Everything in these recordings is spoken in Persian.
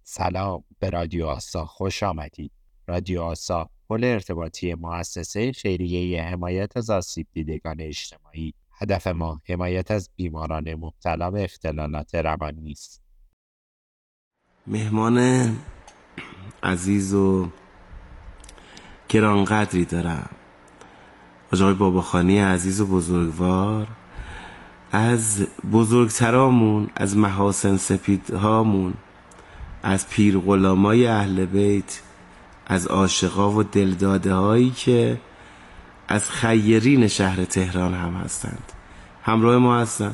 سلام، به رادیو آسا خوش آمدید. رادیو آسا پل ارتباطی مؤسسه خیریه حمایت از آسیب دیدگان اجتماعی. هدف ما حمایت از بیماران مبتلا به اختلالات روانی است. مهمان عزیز و گرانقدری دارم، آقای باباخانی عزیز و بزرگوار، از بزرگترامون، از محاسن سپیدهامون، از پیر غلامای اهل بیت، از عاشقا و دلداده هایی که از خیرین شهر تهران هم هستند، همراه ما هستند.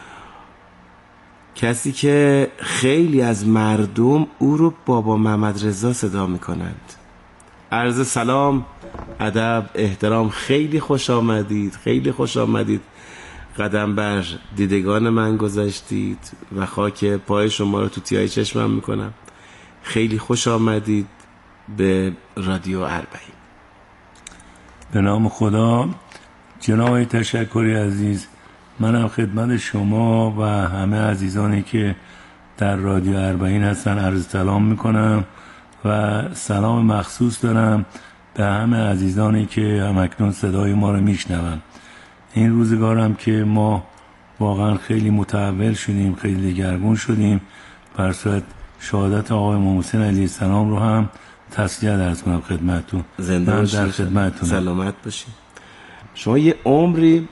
کسی که خیلی از مردم او رو بابا محمد رضا صدا میکنند. عرض سلام، ادب، احترام. خیلی خوش آمدید، خیلی خوش آمدید. قدم بر دیدگان من گذاشتید و خاک پای شما رو تو تیای چشمم میکنم. خیلی خوش آمدید به رادیو اربعین. به نام خدا. جناب تشکری عزیز، منم خدمت شما و همه عزیزانی که در رادیو اربعین هستن عرض سلام میکنم و سلام مخصوص دارم به همه عزیزانی که همکنون صدای ما رو میشنون. این روزگارم که ما واقعا خیلی متحول شدیم، خیلی دگرگون شدیم، بر صورت شهادت آقای امام حسین علیه السلام رو هم تسلیت عرض کنم خدمتتون. زنده من در خدمتتونم. سلامت باشید. شما یه عمری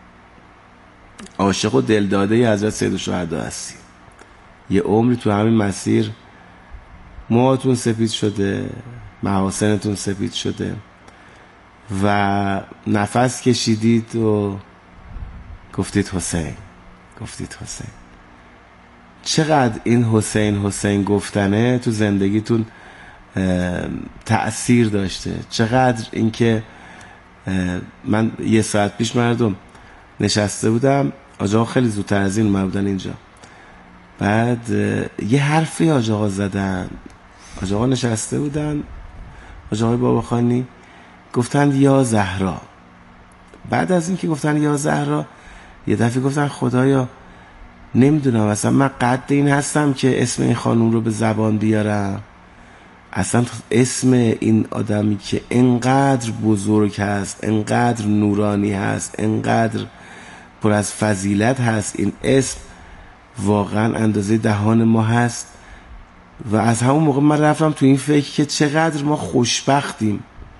عاشق و دلداده حضرت سیدالشهدا هستی، یه عمری تو همین مسیر موهاتون سفید شده، محاسنتون سفید شده و نفس کشیدید و گفتید حسین، گفتید حسین. چقدر این حسین حسین گفتنه تو زندگیتون تأثیر داشته؟ چقدر اینکه من یه ساعت پیش مردم نشسته بودم، آجاقا خیلی زودتر از این اومده بودن اینجا، بعد یه حرفی آجاقا زدن، آجاقا نشسته بودن، آجاقای باباخانی گفتن یا زهرا. بعد از این که گفتن یا زهرا یه دفعه گفتن خدایا نمیدونم اصلا من قد این هستم که اسم این خانوم رو به زبان بیارم، اصلا اسم این آدمی که انقدر بزرگ هست، انقدر نورانی هست، انقدر پر از فضیلت هست، این اسم واقعا اندازه دهان ما هست. و از همون موقع من رفتم تو این فکر که چقدر ما خوشبختیم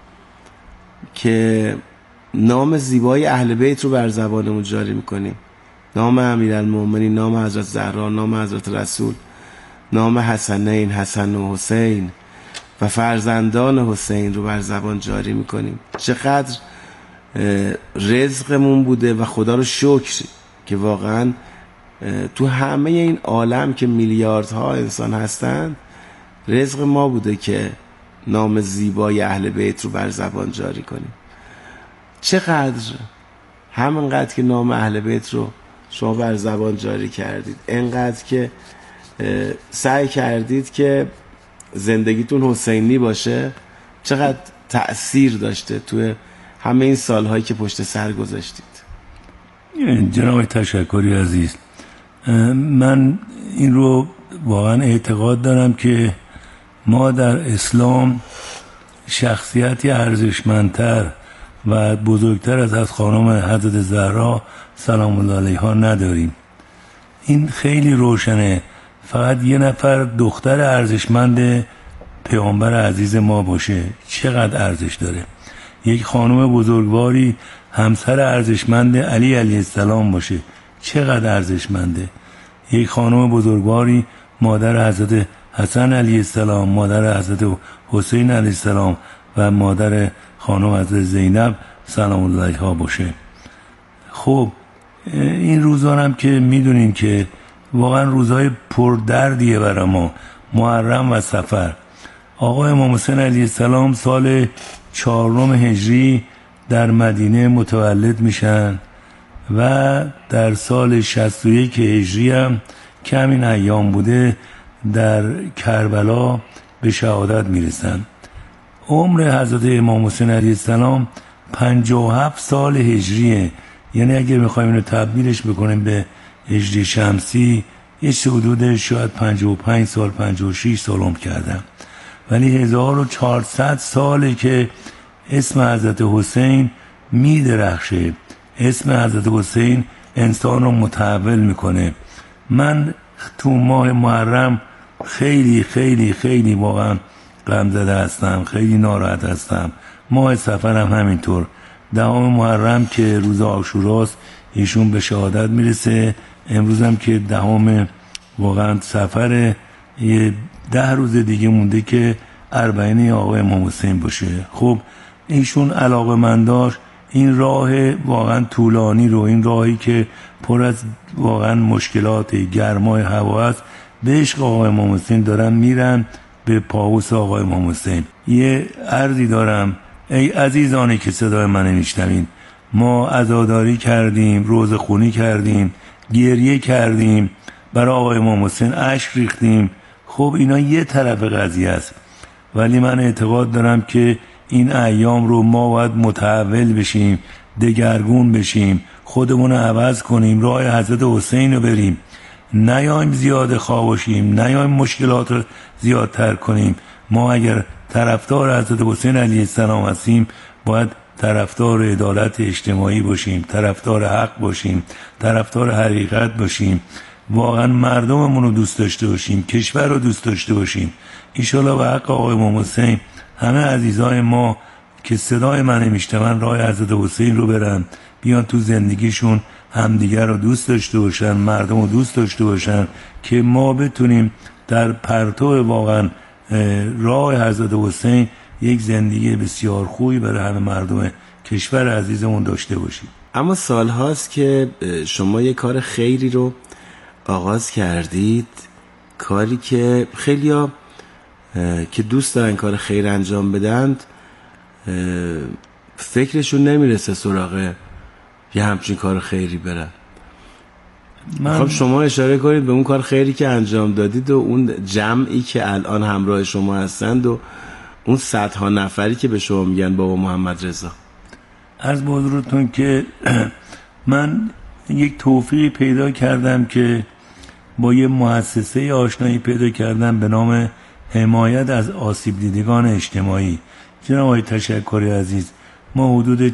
که نام زیبای اهل بیت رو بر زبانمون جاری میکنیم. نام امیرالمومنین، نام حضرت زهرا، نام حضرت رسول، نام حسنین، حسن و حسین و فرزندان حسین رو بر زبان جاری میکنیم. چقدر رزقمون بوده و خدا رو شکر که واقعا تو همه این عالم که میلیاردها انسان هستند، رزق ما بوده که نام زیبای اهل بیت رو بر زبان جاری کنیم. چقدر همینقدر که نام اهل بیت رو شما بر زبان جاری کردید، انقدر که سعی کردید که زندگیتون حسینی باشه، چقدر تأثیر داشته توی همه این سالهایی که پشت سر گذاشتید. جناب تشکری عزیز، من این رو واقعا اعتقاد دارم که ما در اسلام شخصیتی ارزشمندتر و بزرگتر از خانم حضرت زهرا سلام الله علیها نداریم. این خیلی روشنه. فقط یه نفر دختر ارزشمند پیامبر عزیز ما باشه چقدر ارزش داره. یک خانم بزرگواری همسر ارزشمند علی علیه السلام باشه چقدر ارزشمنده. یک خانم بزرگواری مادر حضرت حسن علیه السلام، مادر حضرت حسین علیه السلام و مادر خانم حضرت زینب سلام الله علیها باشه. خب این روزا هم که میدونین که واقعا روزهای پردردیه برای ما، محرم و صفر. آقای امام حسین علیه السلام سال 4 هجری در مدینه متولد میشن و در سال 61 هجری هم که همین ایام بوده در کربلا به شهادت میرسن. عمر حضرت امام حسین علیه السلام 57 سال هجریه، یعنی اگر میخوایم اینو تبدیلش بکنیم به هجری شمسی یه حدود شاید 55 سال 56 سال عمر کردم، ولی 1400 ساله که اسم حضرت حسین می درخشه. اسم حضرت حسین انسان رو متحول میکنه. من تو ماه محرم خیلی خیلی خیلی واقعا غم زده هستم، خیلی ناراحت هستم. ماه صفرم همینطور. 10 محرم که روز عاشوراست ایشون به شهادت میرسه. امروز هم که 10 واقعا صفر، 10 روز دیگه مونده که اربعین آقای امام حسین باشه. خب ایشون علاقه‌مند این راه واقعا طولانی رو، این راهی که پر از واقعا مشکلات، گرمای هوا است، به عشق آقای امام حسین دارن میرن به پاوس آقای امام حسین. یه عرضی دارم ای عزیزانی که صدای من میشنوین، ما عزاداری کردیم، روزخونی کردیم، گریه کردیم، برای آقای امام حسین اشک ریختیم. خب اینا یه طرف قضیه است، ولی من اعتقاد دارم که این ایام رو ما باید متحول بشیم، دگرگون بشیم، خودمون رو عوض کنیم، راه حضرت حسین رو بریم، نیایم زیاد خوابشیم، نیایم مشکلات رو زیادتر کنیم. ما اگر طرفدار حضرت حسین علیه السلام هستیم باید طرفدار عدالت اجتماعی باشیم، طرفدار حق باشیم، طرفدار حقیقت باشیم، واقعا مردممون رو دوست داشته باشیم، کشور رو دوست داشته باشیم. انشالله به حق آقای امام حسین همه عزیزای ما که صدای من میشنون راه حضرت حسین رو برن، بیان تو زندگیشون همدیگر رو دوست داشته باشن، مردم رو دوست داشته باشن، که ما بتونیم در پرتو واقعا راه حضرت حسین یک زندگی بسیار خوبی برای همه مردم کشور عزیزمون داشته باشیم. اما سال هاست که شما یک کار خیری رو آغاز کردید، کاری که خیلیا که دوست دارن کار خیر انجام بدند فکرشون نمیرسه سراغ یه همچین کار خیری برن. خب شما اشاره کنید به اون کار خیری که انجام دادید و اون جمعی که الان همراه شما هستند و اون صدها نفری که به شما میگن بابا محمد رضا. عرض به حضورتون که من یک توفیقی پیدا کردم که با یه مؤسسه آشنایی پیدا کردم به نام حمایت از آسیب دیدگان اجتماعی. جناب آقای تشکری عزیز، ما حدود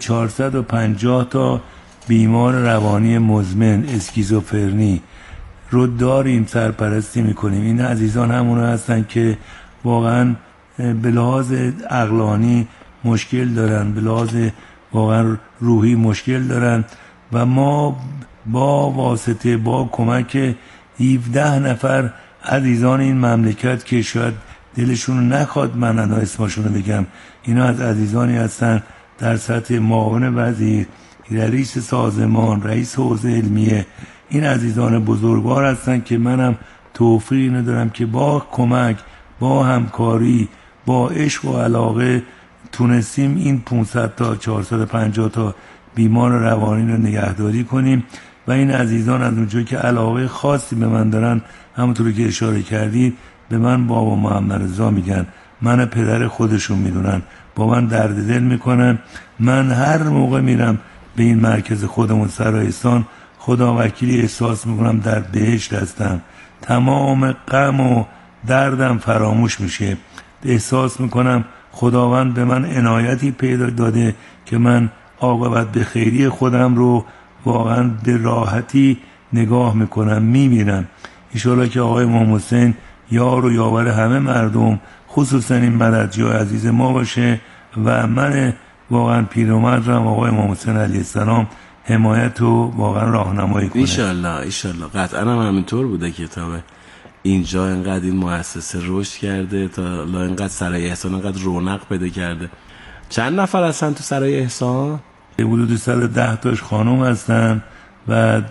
450 تا بیمار روانی مزمن اسکیزوفرنی رو داریم، سرپرستی میکنیم. این عزیزان همون هستن که واقعا به لحاظ عقلانی مشکل دارن، به لحاظ واقعا روحی مشکل دارن و ما با واسطه، با کمک 17 نفر عزیزان این مملکت که شاید دلشون نخواد من اسمشون رو بگم، اینا از عزیزانی هستن در سطح معاون وزیر، رئیس سازمان، رئیس حوزه علمیه، این عزیزان بزرگوار هستن که منم توفیق ندارم که با کمک، با همکاری، با عشق و علاقه تونستیم این 500 تا 450 تا بیمار روانی رو نگهداری کنیم و این عزیزان از اونجایی که علاقه خاصی به من دارن، همونطور که اشاره کردید، به من بابا محمد رضا میگن، من پدر خودشون میدونن، با من درد دل میکنن. من هر موقع میرم به این مرکز خودمون سرایستان، خدا وکیلی احساس میکنم در بهشت هستم، تمام غم و دردم فراموش میشه، احساس میکنم خداوند به من عنایتی پیدا داده که من عاقبت به خیری خودم رو واقعا به راحتی نگاه میکنم، میبینم. انشاءالله که آقای امام حسین یار و یاور همه مردم، خصوصا این مددجوی عزیز ما باشه و من واقعا پیرمردم آقای امام حسین علیه السلام حمایت و واقعا راهنمایی کنه. ایشالله قطعا هم همینطور بوده که تا اینجا اینقدر این مؤسسه رشد کرده، تا اینقدر سرای احسان اینقدر رونق پیدا کرده. چند نفر هستن تو سرای احسان؟ حدود 110 تاش خانم هستن و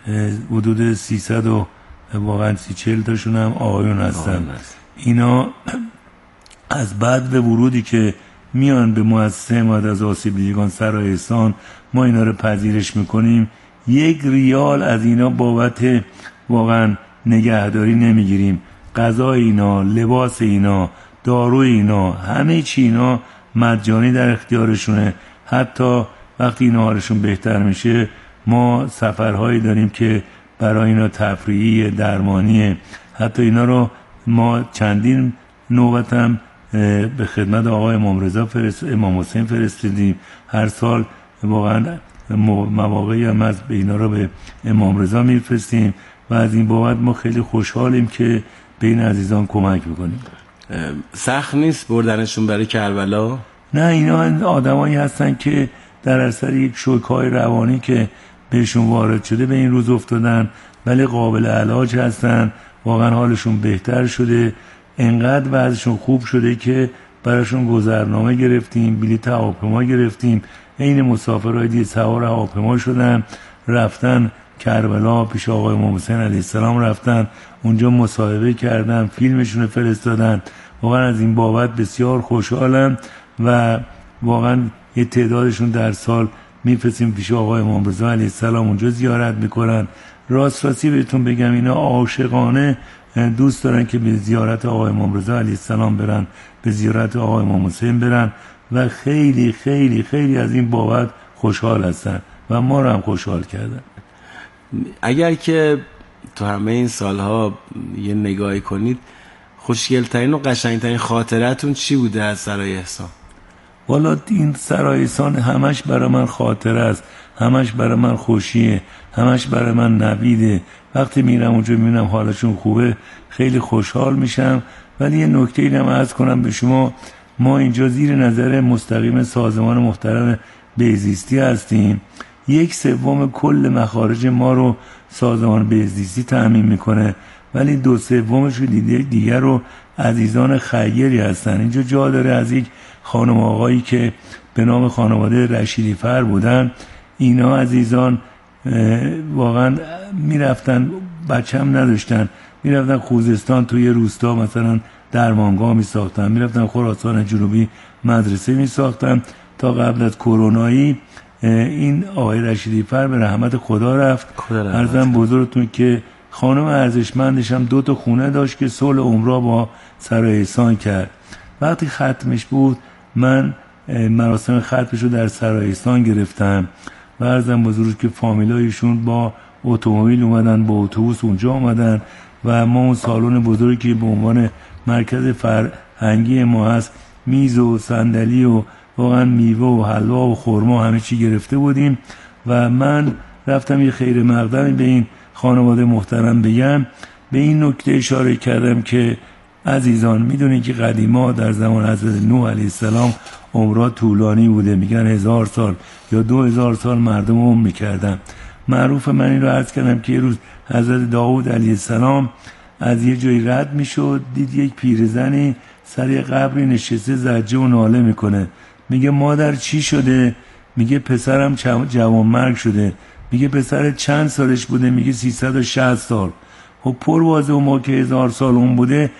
حدود 300 و واقعا 40 تاشون هم آقایون هستن. اینا از بعد به ورودی که میان به مؤسسه حمایت از آسیب دیدگان سرای احسان، ما اینا رو پذیرش میکنیم. 1 ریال از اینا بابت واقعا نگهداری نمیگیریم. غذا اینا، لباس اینا، دارو اینا، همه چی اینا مجانی در اختیارشونه. حتی وقتی اینا حالشون بهتر میشه، ما سفرهایی داریم که برای اینا تفریحی درمانی. حتی اینا رو ما چندین نوبت هم به خدمت آقای امام حسین فرستادیم. هر سال واقعا مواقعی هم از به اینا رو به امام رضا میفرستیم و از این بابت ما خیلی خوشحالیم که به این عزیزان کمک میکنیم. سخت نیست بردنشون برای کربلا؟ نه، اینا آدمایی هستن که در اثر یک شوک‌های روانی که بهشون وارد شده به این روز افتادن، ولی قابل علاج هستن، واقعا حالشون بهتر شده، انقدر وضعشون خوب شده که براشون گذرنامه گرفتیم، بلیط هواپیما گرفتیم، این مسافرهای دیگه سوار هواپیما شدن، رفتن کربلا پیش آقای امام حسین علیه السلام، رفتن اونجا مصاحبه کردن، فیلمشون رو فرستادن. واقعا از این بابت بسیار خوشحالم و واقعا یه تعدادشون در سال میفرستیم پیش آقای امام رضا علیه السلام، اونجا زیارت میکنن. راستی بهتون بگم اینا عاشقانه دوست دارن که به زیارت آقای امام رضا علیه السلام برن، به زیارت آقای امام حسین برن و خیلی خیلی خیلی از این بابت خوشحال هستن و ما رو هم خوشحال کردن. اگر که تو همه این سالها یه نگاهی کنید، خوشگلترین و قشنگترین خاطرتون چی بوده از سرای احسان؟ والا این سرای احسان همش برای من خاطره است، همش برای من خوشیه، همش برای من نویده. وقتی میرم اونجا میبینم حالشون خوبه خیلی خوشحال میشم. ولی یه نکته اینم عرض کنم به شما، ما اینجا زیر نظر مستقیم سازمان محترم بهزیستی هستیم. 1/3 کل مخارج ما رو سازمان بهزیستی تأمین میکنه، ولی 2/3 دیگر رو عزیزان خیری هستن. اینجا جا داره از یک خانم آقایی که به نام خانواده رشیدی فر بودن. اینا عزیزان واقعا میرفتن، بچه هم نداشتن، میرفتن خوزستان توی روستا مثلا درمانگاه میساختن، میرفتن خراسان جنوبی مدرسه میساختن تا قبل از کرونایی. این آقای رشیدی فر به رحمت خدا رفت. عرضم بزرگتون که خانم ارزشمندش هم 2 خونه داشت که صلح عمرها با سرای احسان کرد. وقتی ختمش بود من مراسم ختمش رو در سرای احسان گرفتم و عرضم بزرگ که فامیلایشون با اتومبیل اومدن، با اتوبوس اونجا اومدن و ما اون سالن بزرگی که به عنوان مرکز فرهنگی ما هست، میز و صندلی و واقعا میوه و حلوا و خرما همه چی گرفته بودیم و من رفتم یه خیر مقدمی به این خانواده محترم بگم. به این نکته اشاره کردم که عزیزان میدونید که قدیما در زمان حضرت نوح علیه السلام عمرها طولانی بوده، میگن 1000 سال یا 2000 سال مردم عمر میکردن. معروف من این رو عرض کردم که یه روز حضرت داوود علیه السلام از یه جایی رد میشد، دید یک پیرزنی سر یه قبری نشسته زجه و ناله میکنه. میگه مادر چی شده؟ میگه پسرم جوانمرگ شده. میگه پسر چند سالش بوده؟ میگه 360 سال. خب پر واضحه ما که 1000 سال اون بوده،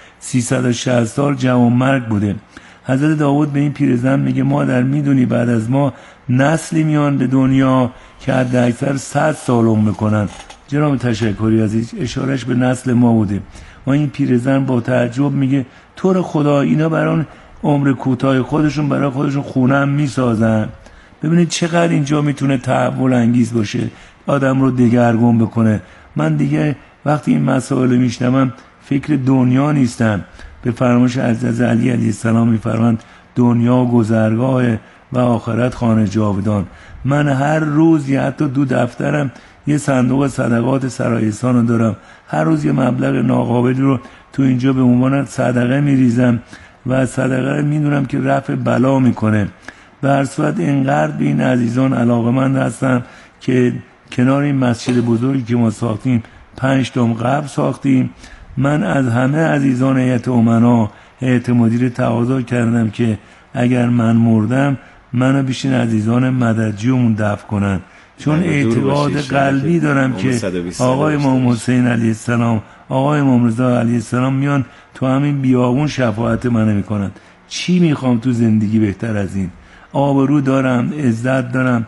360 سال جوانمرگ بوده. حضرت داوود به این پیرزن میگه مادر میدونی بعد از ما نسلی میان به دنیا که حد اکثر 100 سال عمر میکنن. جناب تشکری عزیز اشارش به نسل ما بوده. و این پیرزن با تعجب میگه تو رو خدا اینا برای عمر کوتاه خودشون برای خودشون خونه هم میسازن. ببینید چقدر اینجا میتونه تحول انگیز باشه، آدم رو دگرگون بکنه. من دیگه وقتی این مسائل میشنوم فکر دنیا نیستم. به فرمایش حضرت علی علیه السلام میفرماند دنیا گذرگاه و آخرت خانه جاودان. من هر روز حتی 2 دفترم یه صندوق صدقات سرای احسان رو دارم، هر روز یه مبلغ ناقابلی رو تو اینجا به عنوان صدقه میریزم و صدقه میدونم که رفع بلا میکنه. به هر صورت اینقدر به این عزیزان علاقمند هستم که کنار این مسجد بزرگی که ما ساختیم 5 تا قبر ساختیم. من از همه عزیزان هیئت امنا، هیئت مدیره تقاضا کردم که اگر من مردم منو بیشین عزیزان مددجومون دفن کنن، چون اعتقاد قلبی دارم که آقای امام حسین علیه السلام، آقای امام رضا علیه السلام میان تو همین بیابون شفاعت منو میکنن. چی میخوام تو زندگی بهتر از این؟ آبرو دارم، عزت دارم،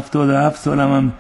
77 سالم هم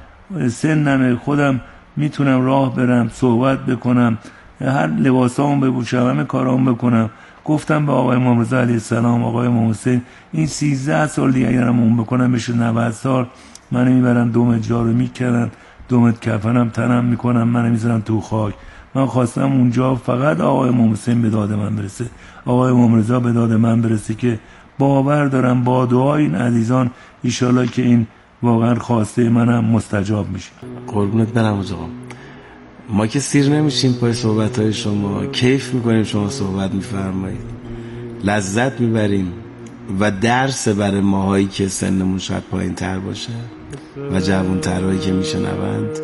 سنمه، خودم میتونم راه برم، صحبت بکنم، هر لباسامو بپوشم، همه کارامو بکنم. گفتم به آقای امام رضا علیه السلام، آقای امام حسین این 13 سال دیگه اگرم اون بکنم بشه 90 سال، من میبرن دوم جا رو میکنن، دومت کفنم تنم میکنم، من میذارم تو خاک. من خواستم اونجا فقط آقای امام حسین به داد من برسه، آقای امام رضا به داد من برسه، که باور دارم با دعای این عزیزان ایشالله که این واقعا خواسته منم مستجاب میشه. قربونت برم آقا. ما که سیر نمیشیم پای صحبت‌های شما، کیف میکنیم شما صحبت میفرمایید، لذت میبریم و درس برای ماهایی که سنمون شاید پایین تر باشه و جوان ترهایی که میشنوند.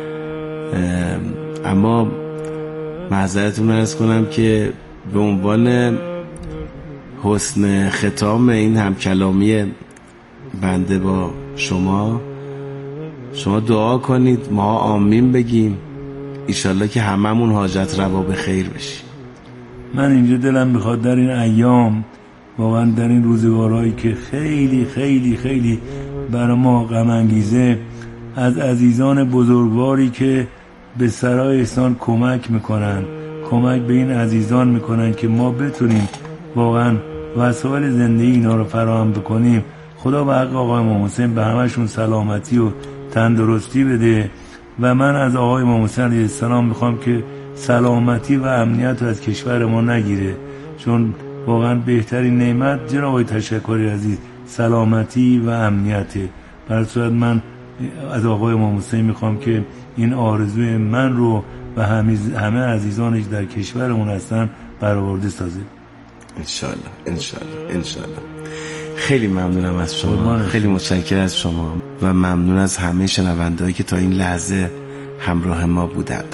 اما معذرتون عرض کنم که به عنوان حسن ختام این همکلامی بنده با شما دعا کنید، ما آمین بگیم، ایشالله که هممون حاجت روا به خیر بشیم. من اینجا دلم میخواد در این ایام، واقعا در این روزگارهایی که خیلی خیلی خیلی برای ما غم انگیزه، از عزیزان بزرگواری که به سرای احسان کمک میکنن، کمک به این عزیزان میکنن که ما بتونیم واقعا وسایل زندگی اینا رو فراهم بکنیم. خدا به حق آقای امام حسین به همشون سلامتی و تندرستی بده و من از آقای امام حسین علیه السلام میخوام که سلامتی و امنیت رو از کشور ما نگیره، چون واقعا بهترین نعمت جناب آقای تشکری عزیز سلامتی و امنیته. در صورت من از آقای امام حسین میخوام که این آرزوی من رو و همه عزیزانش در کشورمون هستن برآورده سازه. انشالله. خیلی ممنونم از شما، خیلی متشکرم از شما و ممنون از همه شنوندهایی که تا این لحظه همراه ما بودند.